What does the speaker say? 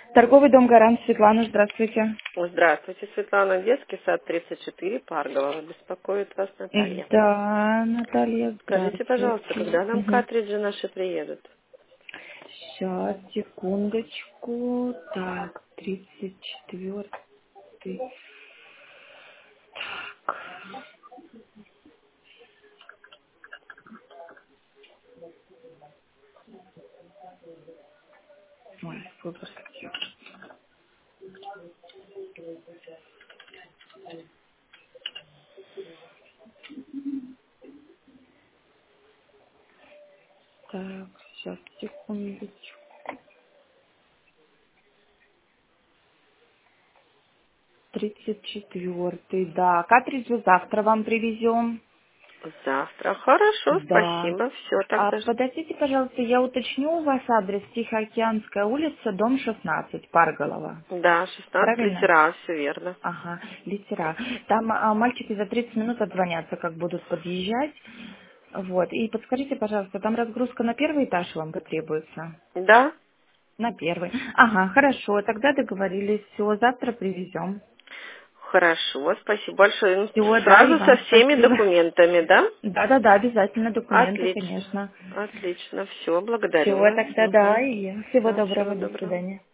Торговый дом «Гарант», Светлана, здравствуйте. Здравствуйте, Светлана. Детский сад 34, Парголова. Беспокоит вас Наталья. Да, Наталья, Скажите, пожалуйста, здравствуйте. когда нам картриджи наши приедут? Сейчас, секундочку. Так, 34-й. Так, ой, выбор статьи. Так, сейчас, секундочку. 34-й, да. Картриджи завтра вам привезем. Завтра. Хорошо, Да. спасибо. Все А тогда. подождите, пожалуйста, я уточню у вас адрес: Тихоокеанская улица, дом 16, Парголова. Да, 16 Правильно? литера, все верно. Ага, литера. Там мальчики за 30 минут отзвонятся, как будут подъезжать. Вот. И подскажите, пожалуйста, там разгрузка на первый этаж вам потребуется? Да? На первый. Ага, хорошо, тогда договорились. Все, завтра привезем. Хорошо, спасибо большое. Ну, Всего, да, и сразу со вам всеми спасибо. документами, да? Да-да-да, обязательно документы, Отлично. конечно. Отлично. Все, Все, благодарю вас. тогда да, и всего Да, доброго, всего до доброго. свидания.